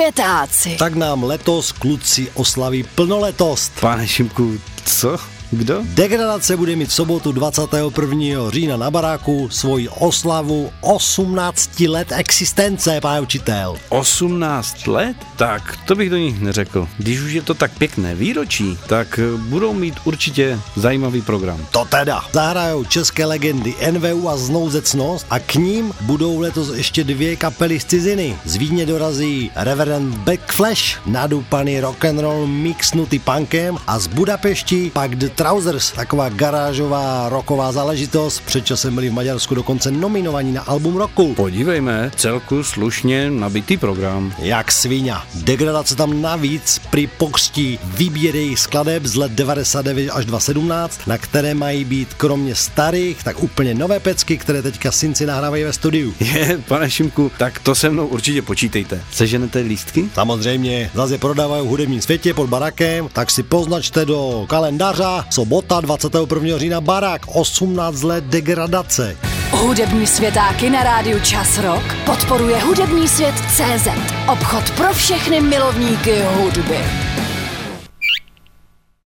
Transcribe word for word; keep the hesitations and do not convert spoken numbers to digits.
světáci. Tak nám letos kluci oslaví plnoletost. Pane Šimku, co? Kdo? Degradace bude mít v sobotu dvacátého prvního října na baráku svoji oslavu osmnáct let existence, pane učitel. osmnáct let? Tak, to bych do nich neřekl. Když už je to tak pěkné výročí, tak budou mít určitě zajímavý program. To teda. Zahrajou české legendy N V U a Znouzecnost a k ním budou letos ještě dvě kapely z ciziny. Z Vídně dorazí Reverend Backflash, nadupaný rock'n'roll mixnutý punkem, a z Budapešti pak The Trousers, taková garážová rocková záležitost. Před časem byli v Maďarsku dokonce nominovaní na album roku. Podívejme, celku slušně nabitý program. Jak svině. Degradace tam navíc při pokřtí výběr jejich skladeb z let devadesát devět až dva tisíce sedmnáct, na které mají být kromě starých, tak úplně nové pecky, které teďka synci nahrávají ve studiu. Je, pane Šimku, tak to se mnou určitě počítejte. Seženete lístky? Samozřejmě, zase prodávají v hudebním světě pod barakem, tak si poznačte do kalendáře. Sobota dvacátého prvního října barák, osmnáct let degradace. Hudební světáky na rádiu Čas Rock podporuje hudební svět tečka cé zet. Obchod pro všechny milovníky hudby.